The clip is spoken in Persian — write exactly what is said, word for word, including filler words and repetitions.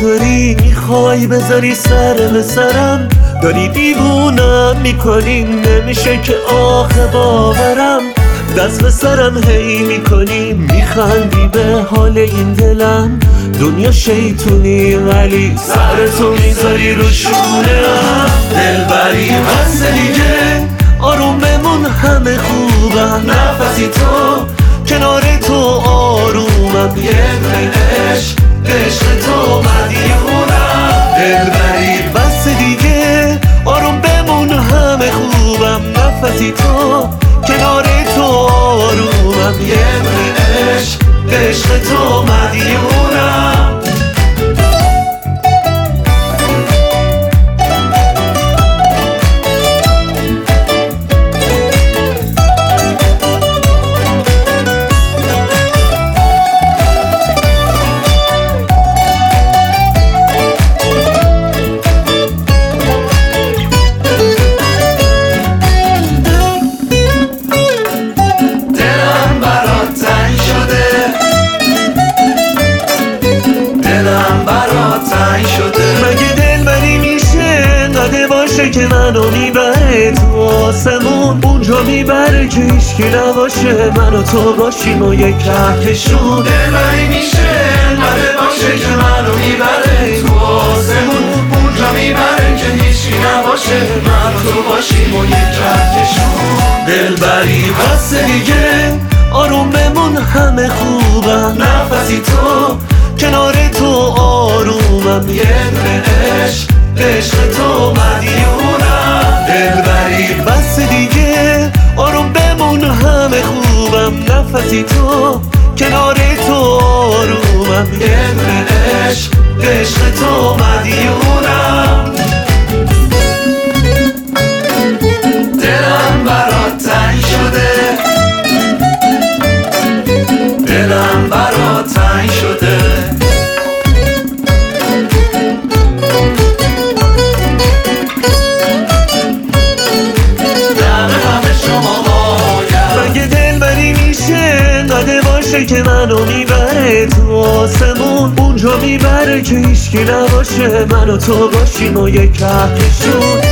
نداری، میخوای بذاری سر به سرم، داری دیوونم میکنی، نمیشه که آخه باورم. دست به سرم هی میکنی، میخندی به حال این دلم، دنیا شیطونی ولی سر تو میذاری رو شونه‌ام. دلبری بس دیگه، آروم بمون همه خوبم، نفسی تو کنار تو آرومم، یه دونه عشق عشق تو مدیونم. دلبری بس دیگه، آروم بمون همه خوبم، نفسی تو کنار تو آرومم، یه دونه عشق عشق تو مدیونم. مگه دلبری میشه انقدر باشه که منو میبره تو آسمون، اونجا میبره که هیچکی نباشه، من و تو باشیم و یک کهکشون. دلبری میشه انقدر باشه که منو میبره تو آسمون، اونجا میبره که هیچکی نباشه، من و تو باشیم و یک کهکشون. دلبری بس دیگه، آروم بمون همه خوبم، نفسی تو کنار تو آرومم، یه دونه عشق عشق تو مدیونم. دلبری بس دیگه، آروم بمون همه خوبم، نفسی تو کنار تو آرومم، یه دونه عشق عشق تو مدیونم. دلم برات تنگ شده، دلم برات تنگ شده. باشه که منو میبره تو آسمون، اونجا میبره که هیچکی نباشه، من و تو باشیم و یک کهکشون.